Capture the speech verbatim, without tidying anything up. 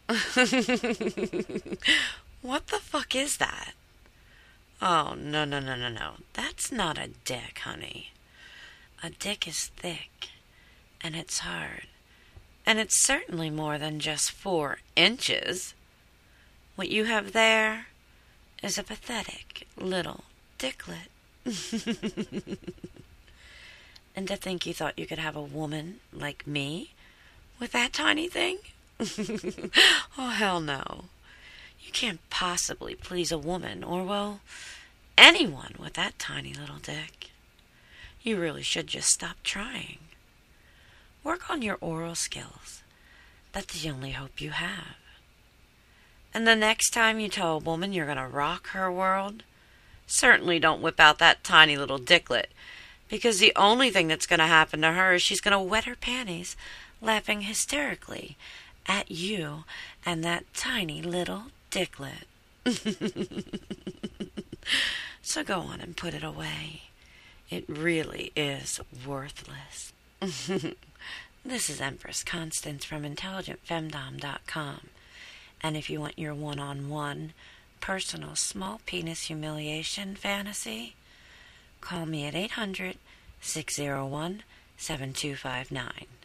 What the fuck is that? Oh, no, no, no, no, no. That's not a dick, honey. A dick is thick, and it's hard. And it's certainly more than just four inches. What you have there is a pathetic little dicklet. And to think you thought you could have a woman like me with that tiny thing? Oh, hell no. You can't possibly please a woman or, well, anyone with that tiny little dick. You really should just stop trying. Work on your oral skills. That's the only hope you have. And the next time you tell a woman you're going to rock her world, certainly don't whip out that tiny little dicklet, because the only thing that's going to happen to her is she's going to wet her panties, laughing hysterically at you and that tiny little dicklet. So go on and put it away. It really is worthless. This is Empress Constance from intelligent femdom dot com. And if you want your one-on-one personal small penis humiliation fantasy, call me at eight hundred, six oh one, seven two five nine.